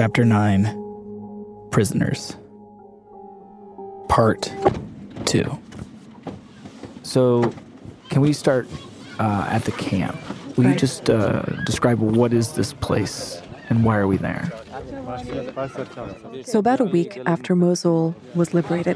Chapter 9, Prisoners. Part 2. So, can we start at the camp? Will you just describe what is this place and why are we there? So about a week after Mosul was liberated,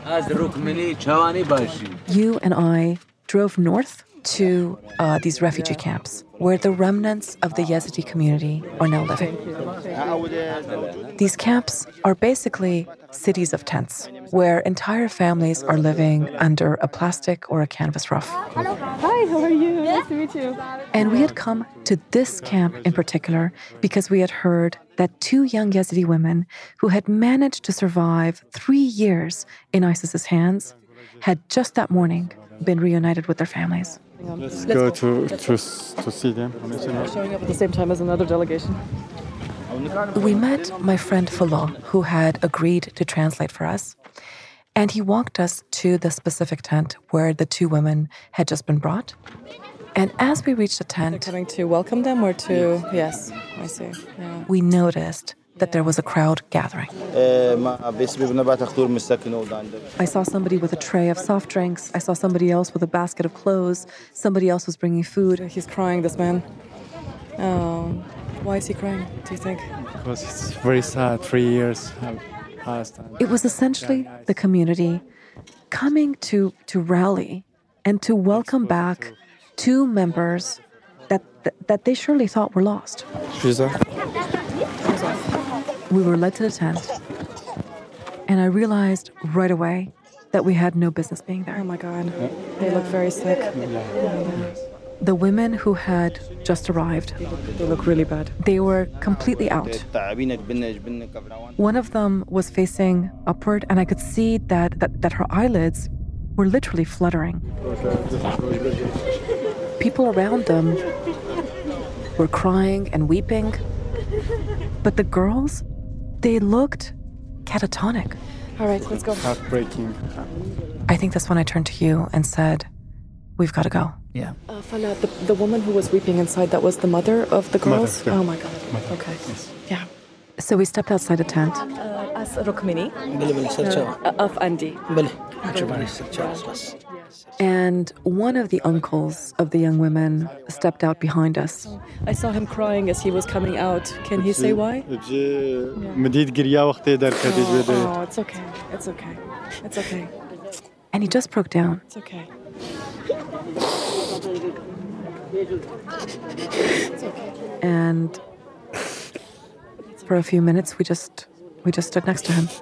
you and I drove north to these refugee camps where the remnants of the Yazidi community are now living. These camps are basically cities of tents where entire families are living under a plastic or a canvas roof. Hi, how are you? Nice to meet you. And we had come to this camp in particular because we had heard that two young Yazidi women who had managed to survive 3 years in ISIS's hands had just that morning been reunited with their families. Let's go to see them. Showing up at the same time as another delegation. We met my friend Fala, who had agreed to translate for us, and he walked us to the specific tent where the two women had just been brought. And as we reached the tent, Coming to welcome them or to... Yes, I see. Yeah. we noticed that there was a crowd gathering. I saw somebody with a tray of soft drinks. I saw somebody else with a basket of clothes. Somebody else was bringing food. He's crying, this man. Why is he crying, do you think? Because it's very sad. 3 years have passed. It was essentially the community coming to rally and to welcome back two members that they surely thought were lost. We were led to the tent, and I realized right away that we had no business being there. Oh my God, they look very sick. The women who had just arrived, They look really bad. they were completely out. One of them was facing upward, and I could see that her eyelids were literally fluttering. People around them were crying and weeping, but the girls, they looked catatonic. All right, let's go. Heartbreaking. I think that's when I turned to you and said, we've got to go. Yeah. Fala, the woman who was weeping inside, that was the mother of the girls? Mother, yeah. Oh my God. Mother, Okay. yes. Yeah. So we stepped outside the tent. As Rukmini of Andi. And one of the uncles of the young women stepped out behind us. I saw him crying as he was coming out. Can he say why? Oh, it's okay. It's okay. It's okay. And he just broke down. It's okay. And for a few minutes, we just stood next to him.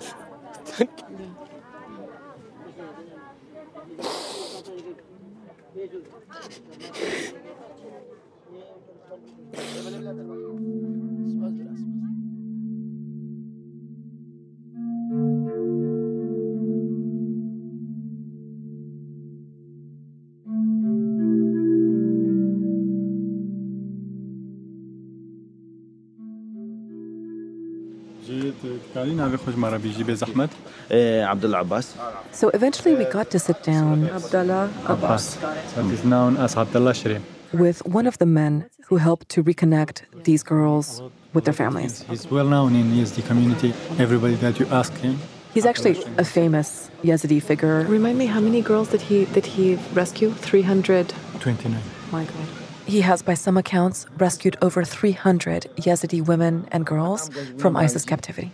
So eventually we got to sit down Abdallah Abbas. That is known as Abdullah Shireen. with one of the men who helped to reconnect these girls with their families. He's well known in Yazidi community. Everybody that you ask him. He's actually a famous Yazidi figure. Remind me, how many girls did he rescue? 300. 29. My God. He has, by some accounts, rescued over 300 Yazidi women and girls from ISIS captivity.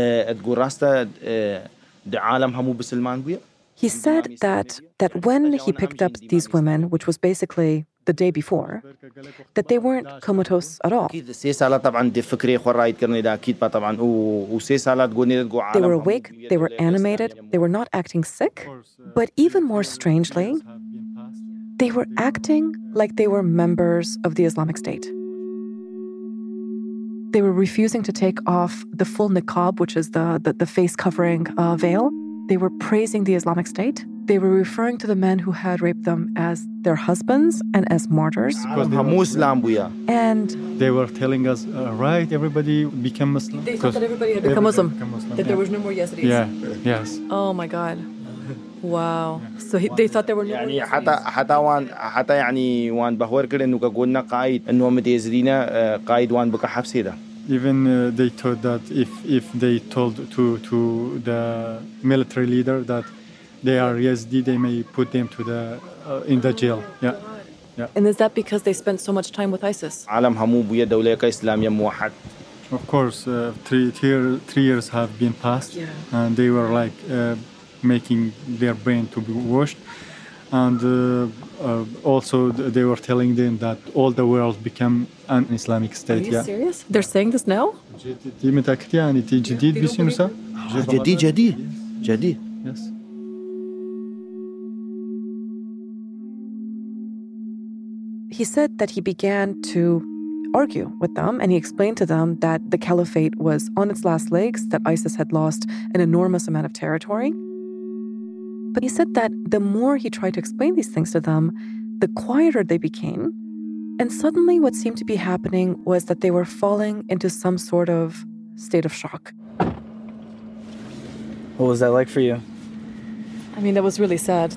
He said that when he picked up these women, which was basically the day before, that they weren't comatose at all. They were awake, they were animated, they were not acting sick, but even more strangely, they were acting like they were members of the Islamic State. They were refusing to take off the full niqab, which is the face covering veil. They were praising the Islamic State. They were referring to the men who had raped them as their husbands and as martyrs. And they were telling us, right, everybody became Muslim. They thought that everybody had become Muslim. That there was no more Yazidis. Yeah, yes. Oh my God. Wow. So they thought there were no more يعني Yazidis. حتى يعني وان بهور كده إنه كقولنا قائد إنه هم يزرينا قائد وان بقى حبسيدا. Even they thought that if they told to the military leader that they are Yazidi, they may put them to the in the jail. Yeah. And is that because they spent so much time with ISIS? Of course, 3 years have been passed, and they were like making their brain to be washed, and also they were telling them that all the world become an Islamic state. Are you serious? They're saying this now? دي متأكدة يعني دي جديد بيصير صح؟ جديد. Yes. He said that he began to argue with them, and he explained to them that the caliphate was on its last legs, that ISIS had lost an enormous amount of territory. But he said that the more he tried to explain these things to them, the quieter they became. And suddenly what seemed to be happening was that they were falling into some sort of state of shock. What was that like for you? I mean, that was really sad.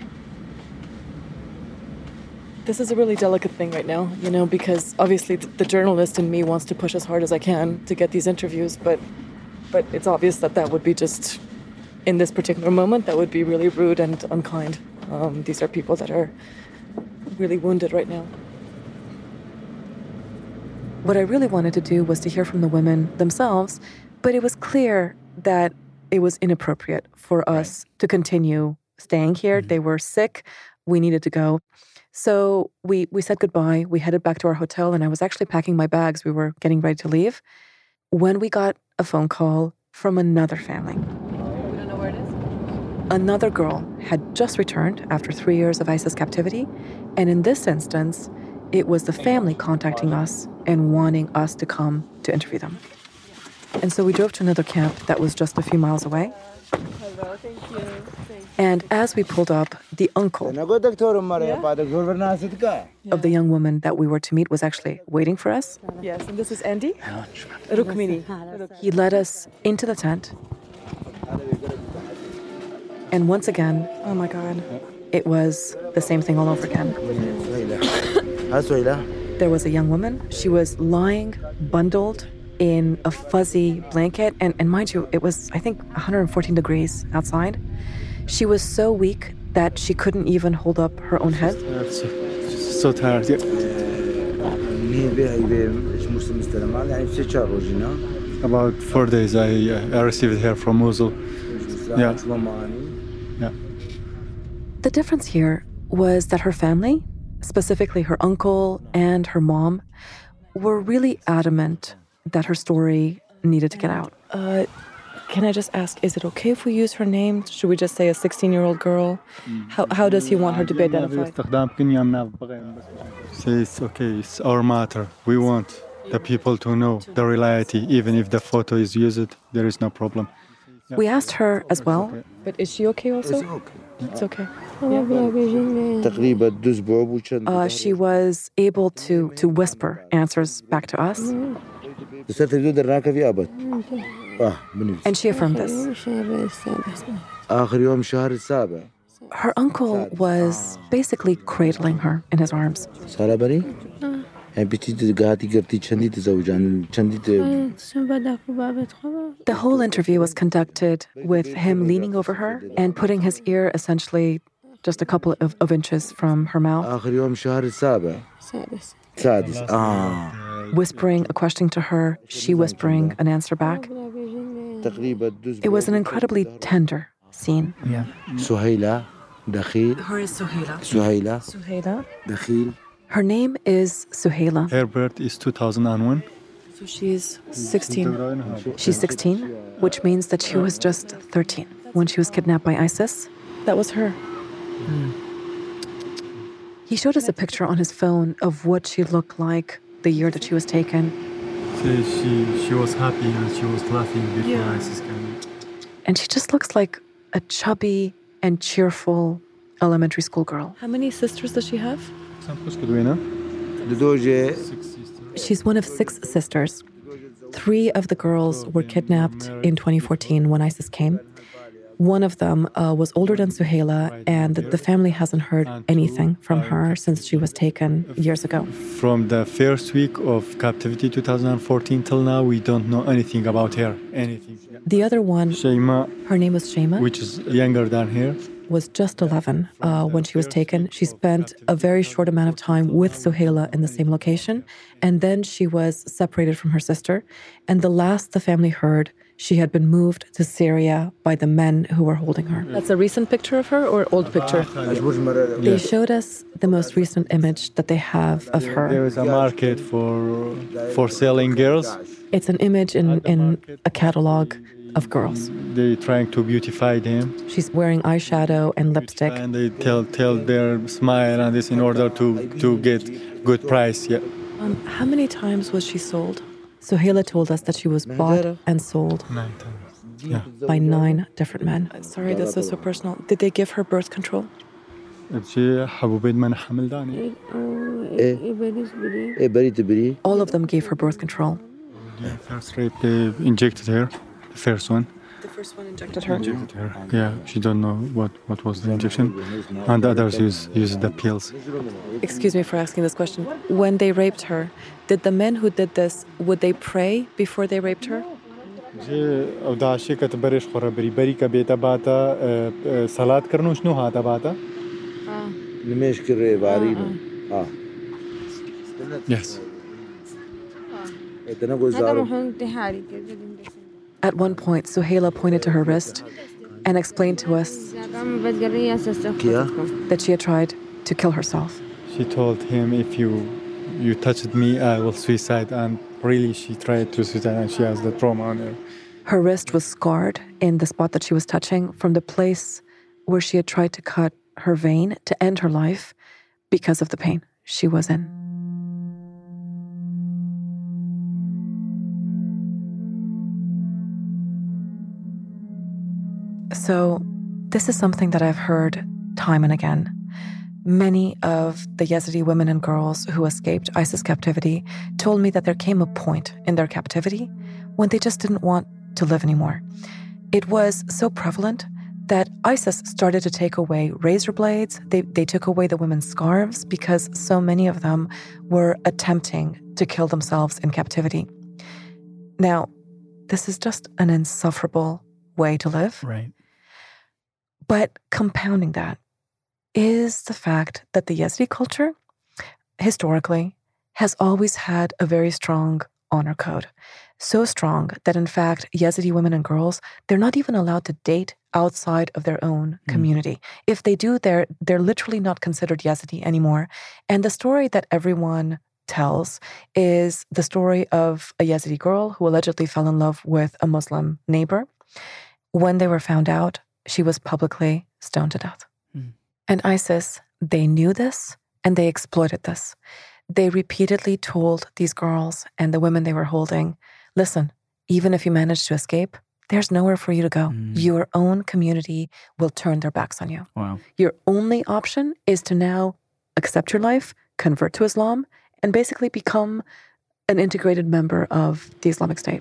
This is a really delicate thing right now, because obviously the journalist in me wants to push as hard as I can to get these interviews, but it's obvious that would be just, in this particular moment, that would be really rude and unkind. These are people that are really wounded right now. What I really wanted to do was to hear from the women themselves, but it was clear that it was inappropriate for us to continue staying here. They were sick. We needed to go. So we said goodbye. We headed back to our hotel, and I was actually packing my bags. We were getting ready to leave when we got a phone call from another family. We don't know where it is? Another girl had just returned after 3 years of ISIS captivity, and in this instance, it was the family contacting us and wanting us to come to interview them. And so we drove to another camp that was just a few miles away. Hello, thank you. And as we pulled up, the uncle of the young woman that we were to meet was actually waiting for us. Yes, and this is Andy? Rukmini. He led us into the tent. And once again, Oh my God. it was the same thing all over again. There was a young woman. She was lying, bundled in a fuzzy blanket. And mind you, it was, I think, 114 degrees outside. She was so weak that she couldn't even hold up her own head. So tired. Yeah. About 4 days I received her from Mosul. Yeah. The difference here was that her family, specifically her uncle and her mom, were really adamant that her story needed to get out. Can I just ask, is it okay if we use her name? Should we just say a 16-year-old girl? How does he want her to be identified? Say it's okay, it's our matter. We want the people to know the reality. Even if the photo is used, there is no problem. We asked her as well. But is she okay also? It's okay. She was able to whisper answers back to us. And she affirmed this. Her uncle was basically cradling her in his arms. The whole interview was conducted with him leaning over her and putting his ear essentially just a couple of inches from her mouth. Whispering a question to her, she whispering an answer back. It was an incredibly tender scene. Yeah. Her is Suhaila. Her name is Suhaila. Her birth is 2001. So she's 16. She's 16, which means that she was just 13 when she was kidnapped by ISIS. That was her. He showed us a picture on his phone of what she looked like the year that she was taken. She was happy and she was laughing before ISIS came. And she just looks like a chubby and cheerful elementary school girl. How many sisters does she have? She's one of 6 sisters. 3 of the girls were kidnapped in 2014 when ISIS came. One of them was older than Suhaila, and the family hasn't heard anything from her since she was taken years ago. From the first week of captivity 2014 till now, we don't know anything about her, anything. The other one, Shayma, her name was Shayma, which is younger than her, was just 11 when she was taken. She spent a very short amount of time with Suhaila in the same location, and then she was separated from her sister. And the last the family heard, she had been moved to Syria by the men who were holding her. That's a recent picture of her or old picture? They showed us the most recent image that they have of her. There is a market for selling girls. It's an image in a catalog of girls. They're trying to beautify them. She's wearing eyeshadow and lipstick. And they tell their smile and this in order to get good price. Yeah. How many times was she sold? Suhaila told us that she was bought and sold 9 times. Yeah. by 9 different men. Sorry, this is so personal. Did they give her birth control? All of them gave her birth control. Yeah, first rape, they injected her. The first one. The first one injected her? Injected her. Yeah, she don't know what was the injection. And the others use the pills. Excuse me for asking this question. When they raped her, did the men who did this, would they pray before they raped her? Yes. At one point, Suhaila pointed to her wrist and explained to us that she had tried to kill herself. She told him, if you touched me, I will suicide. And really, she tried to suicide and she has the trauma on her. Her wrist was scarred in the spot that she was touching from the place where she had tried to cut her vein to end her life because of the pain she was in. So, this is something that I've heard time and again. Many of the Yazidi women and girls who escaped ISIS captivity told me that there came a point in their captivity when they just didn't want to live anymore. It was so prevalent that ISIS started to take away razor blades. They took away the women's scarves because so many of them were attempting to kill themselves in captivity. Now, this is just an insufferable way to live. Right. But compounding that is the fact that the Yazidi culture, historically, has always had a very strong honor code. So strong that, in fact, Yazidi women and girls, they're not even allowed to date outside of their own community. If they do, they're literally not considered Yazidi anymore. And the story that everyone tells is the story of a Yazidi girl who allegedly fell in love with a Muslim neighbor. When they were found out, she was publicly stoned to death. And ISIS, they knew this and they exploited this. They repeatedly told these girls and the women they were holding, listen, even if you manage to escape, there's nowhere for you to go. Your own community will turn their backs on you. Wow. Your only option is to now accept your life, convert to Islam, and basically become an integrated member of the Islamic State.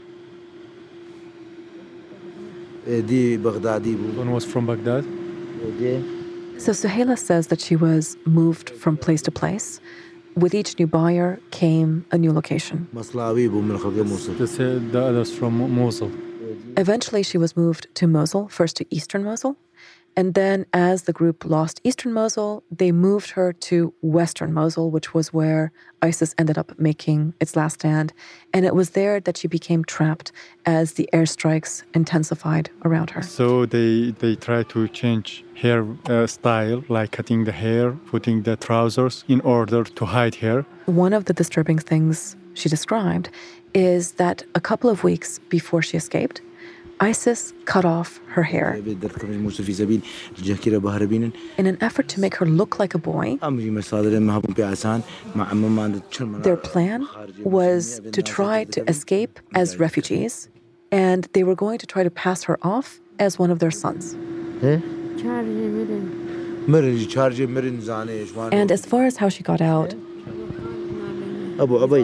One was from Baghdad. So Suhaila says that she was moved from place to place. With each new buyer came a new location. They said the others from Mosul. Eventually, she was moved to Mosul, first to eastern Mosul. And then as the group lost eastern Mosul, they moved her to western Mosul, which was where ISIS ended up making its last stand. And it was there that she became trapped as the airstrikes intensified around her. So they tried to change hair style, like cutting the hair, putting the trousers in order to hide her. One of the disturbing things she described is that a couple of weeks before she escaped, ISIS cut off her hair in an effort to make her look like a boy. Their plan was to try to escape as refugees, and they were going to try to pass her off as one of their sons. And as far as how she got out,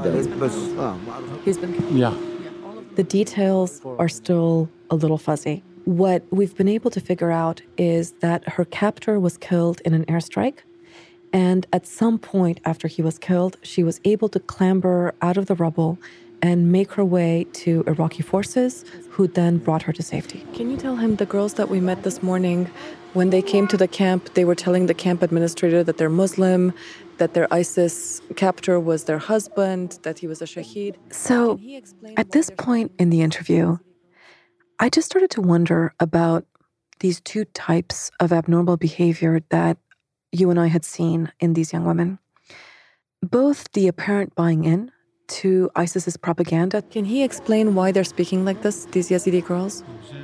He's been Yeah. the details are still a little fuzzy. What we've been able to figure out is that her captor was killed in an airstrike. And at some point after he was killed, she was able to clamber out of the rubble and make her way to Iraqi forces, who then brought her to safety. Can you tell him the girls that we met this morning, when they came to the camp, they were telling the camp administrator that they're Muslim, that their ISIS captor was their husband, that he was a shaheed. So at this point in the interview, I just started to wonder about these two types of abnormal behavior that you and I had seen in these young women. Both the apparent buying in to ISIS's propaganda. Can he explain why they're speaking like this, these Yazidi girls?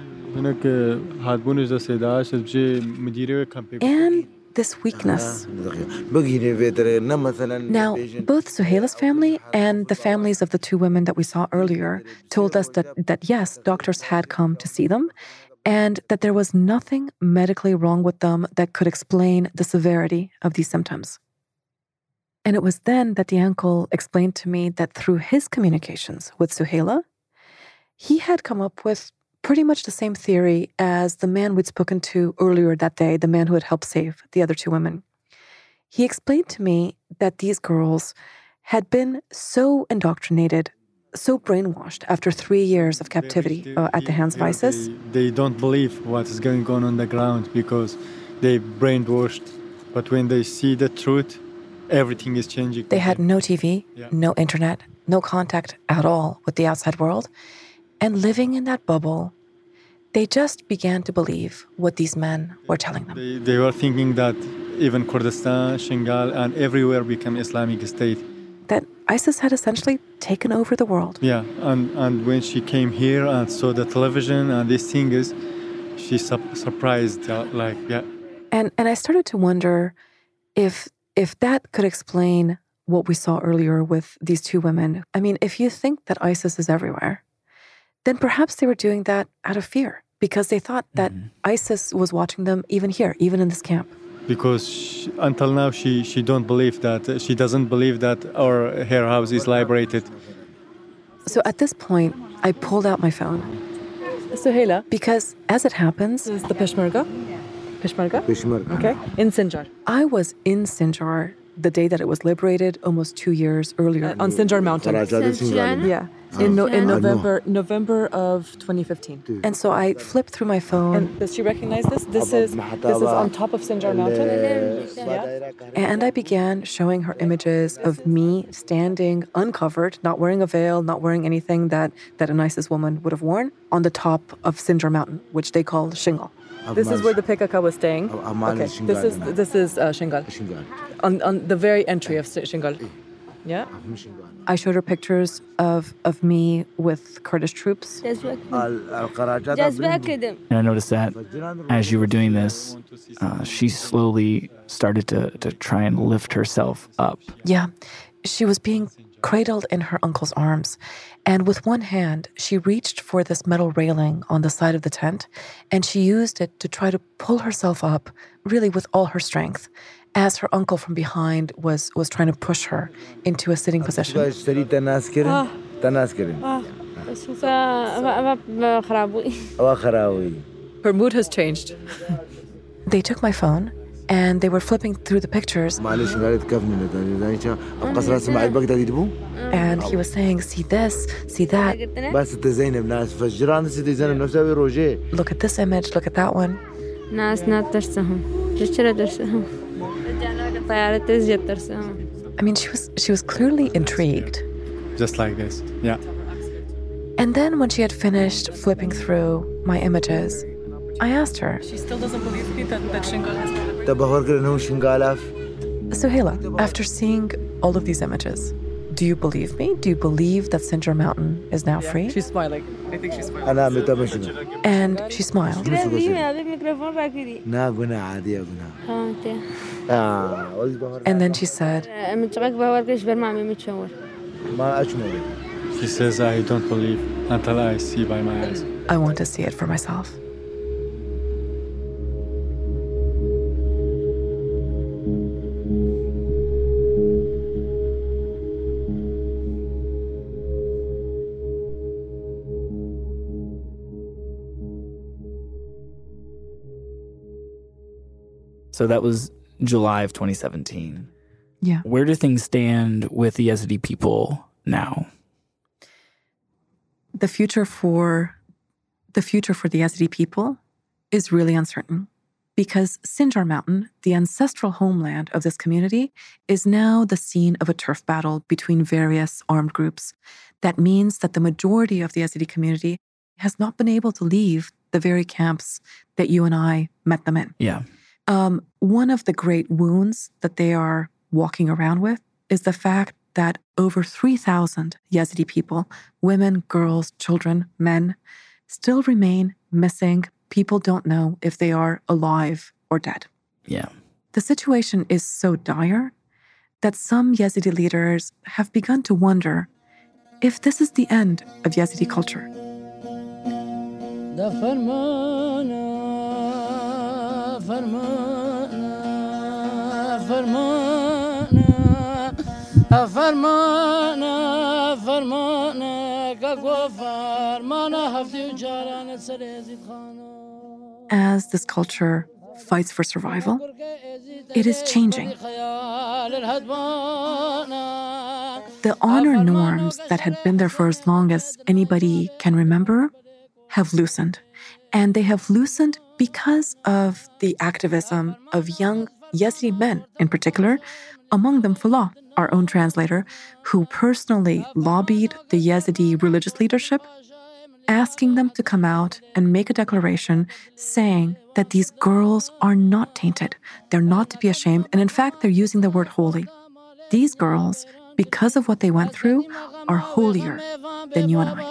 And this weakness. Now, both Suhaila's family and the families of the two women that we saw earlier told us that yes, doctors had come to see them, and that there was nothing medically wrong with them that could explain the severity of these symptoms. And it was then that the uncle explained to me that through his communications with Suhaila, he had come up with pretty much the same theory as the man we'd spoken to earlier that day, the man who had helped save the other two women. He explained to me that these girls had been so indoctrinated, so brainwashed after 3 years of captivity at the hands of ISIS. They don't believe what is going on the ground because they brainwashed. But when they see the truth, everything is changing. They had no TV, no internet, no contact at all with the outside world. And living in that bubble, they just began to believe what these men were telling them. They were thinking that even Kurdistan, Shingal, and everywhere become Islamic State. That ISIS had essentially taken over the world. Yeah, and when she came here and saw the television and these things, she surprised, And I started to wonder if that could explain what we saw earlier with these two women. I mean, if you think that ISIS is everywhere, then perhaps they were doing that out of fear because they thought that ISIS was watching them even here, even in this camp. Because until now, she don't believe that. She doesn't believe that her house is liberated. So at this point, I pulled out my phone. Suhaila. Because as it happens... This is the Peshmerga. Peshmerga? Peshmerga. Okay. In Sinjar. I was in Sinjar the day that it was liberated, almost 2 years earlier. On Sinjar Mountain. Yeah. In November of 2015. And so I flipped through my phone. And does she recognize this? This is on top of Sinjar Mountain. Yeah. And I began showing her images of me standing uncovered, not wearing a veil, not wearing anything that an ISIS woman would have worn, on the top of Sinjar Mountain, which they call Shingal. This is where the PKK was staying. Okay. This is Shingal. On the very entry of Shingal. Yeah. I showed her pictures of me with Kurdish troops. And I noticed that as you were doing this, she slowly started to try and lift herself up. Yeah, she was being cradled in her uncle's arms. And with one hand, she reached for this metal railing on the side of the tent, and she used it to try to pull herself up, really with all her strength, as her uncle from behind was trying to push her into a sitting position. Her mood has changed. They took my phone, and they were flipping through the pictures. And he was saying, see this, see that. Look at this image, look at that one. I mean, she was clearly intrigued. Just like this, yeah. And then when she had finished flipping through my images, I asked her. She still doesn't believe me that Shingal has been liberated. Suhaila, after seeing all of these images, do you believe me? Do you believe that Sinjar Mountain is now free? She's smiling. I think she's smiling. And she smiled. And then she said, She says, I don't believe until I see by my eyes. I want to see it for myself. So that was July of 2017. Yeah. Where do things stand with the Yazidi people now? The future for the Yazidi people is really uncertain because Sinjar Mountain, the ancestral homeland of this community, is now the scene of a turf battle between various armed groups. That means that the majority of the Yazidi community has not been able to leave the very camps that you and I met them in. Yeah. One of the great wounds that they are walking around with is the fact that over 3,000 Yazidi people, women, girls, children, men, still remain missing. People don't know if they are alive or dead. Yeah. The situation is so dire that some Yazidi leaders have begun to wonder if this is the end of Yazidi culture. As this culture fights for survival, it is changing. The honor norms that had been there for as long as anybody can remember have loosened. And they have loosened because of the activism of young Yazidi men in particular, among them Falah, our own translator, who personally lobbied the Yazidi religious leadership, asking them to come out and make a declaration saying that these girls are not tainted. They're not to be ashamed. And in fact, they're using the word holy. These girls, because of what they went through, are holier than you and I.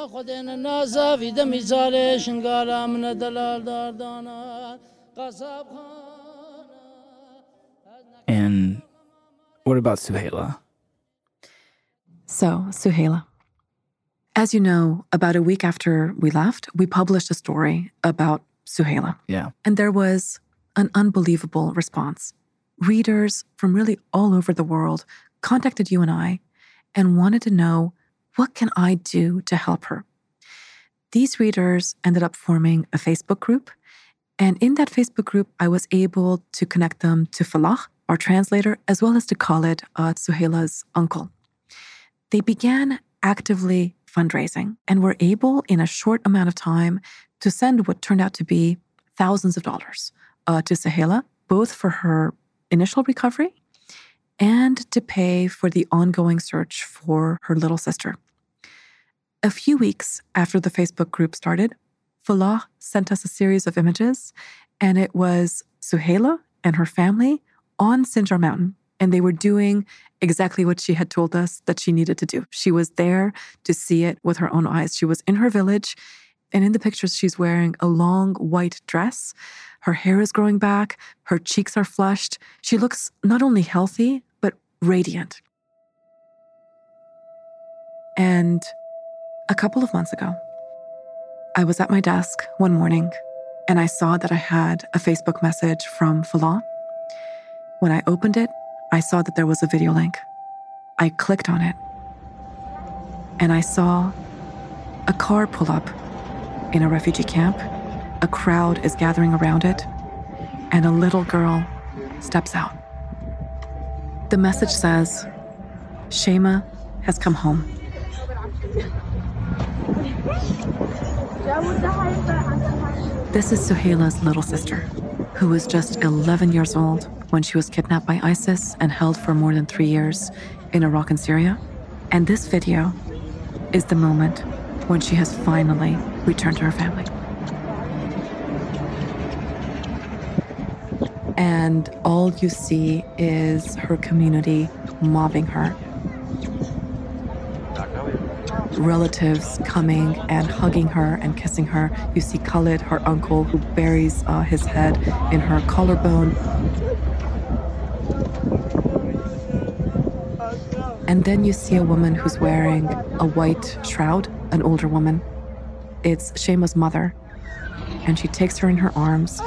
And what about Suhaila? So, Suhaila. As you know, about a week after we left, we published a story about Suhaila. Yeah. And there was an unbelievable response. Readers from really all over the world contacted you and I and wanted to know, what can I do to help her? These readers ended up forming a Facebook group. And in that Facebook group, I was able to connect them to Falah, our translator, as well as to Khalid, Suhaila's uncle. They began actively fundraising and were able, in a short amount of time, to send what turned out to be thousands of dollars to Suhaila, both for her initial recovery and to pay for the ongoing search for her little sister. A few weeks after the Facebook group started, Falah sent us a series of images, and it was Suhaila and her family on Sinjar Mountain, and they were doing exactly what she had told us that she needed to do. She was there to see it with her own eyes. She was in her village, and in the pictures, she's wearing a long white dress. Her hair is growing back. Her cheeks are flushed. She looks not only healthy, but radiant. And a couple of months ago, I was at my desk one morning, and I saw that I had a Facebook message from Falah. When I opened it, I saw that there was a video link. I clicked on it, and I saw a car pull up in a refugee camp. A crowd is gathering around it, and a little girl steps out. The message says, Shema has come home. This is Suhaila's little sister, who was just 11 years old when she was kidnapped by ISIS and held for more than 3 years in Iraq and Syria. And this video is the moment when she has finally returned to her family. And all you see is her community mobbing her. Relatives coming and hugging her and kissing her. You see Khalid, her uncle, who buries his head in her collarbone. And then you see a woman who's wearing a white shroud, an older woman. It's Shema's mother, and she takes her in her arms.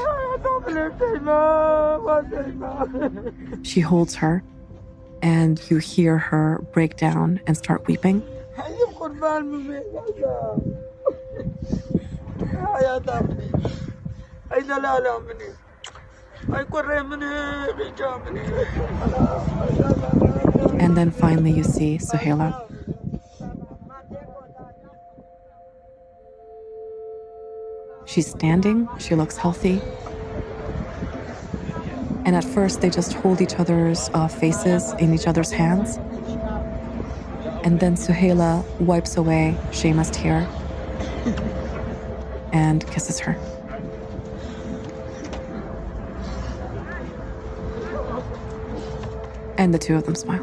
She holds her, and you hear her break down and start weeping. And then finally you see Suhaila. She's standing, she looks healthy. And at first they just hold each other's faces in each other's hands. And then Suhaila wipes away Shayma's tear and kisses her. And the two of them smile.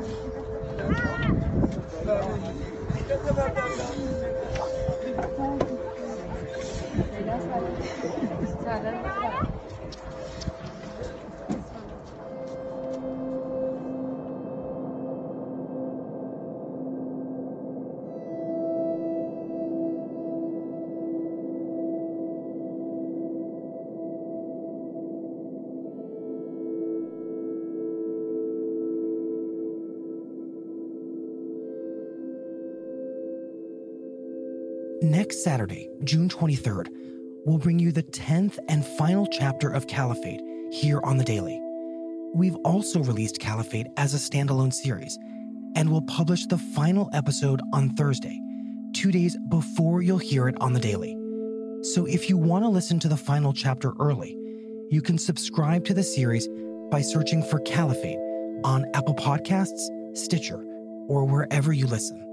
Next Saturday, June 23rd, we'll bring you the 10th and final chapter of Caliphate here on The Daily. We've also released Caliphate as a standalone series, and we'll publish the final episode on Thursday, 2 days before you'll hear it on The Daily. So if you want to listen to the final chapter early, you can subscribe to the series by searching for Caliphate on Apple Podcasts, Stitcher, or wherever you listen.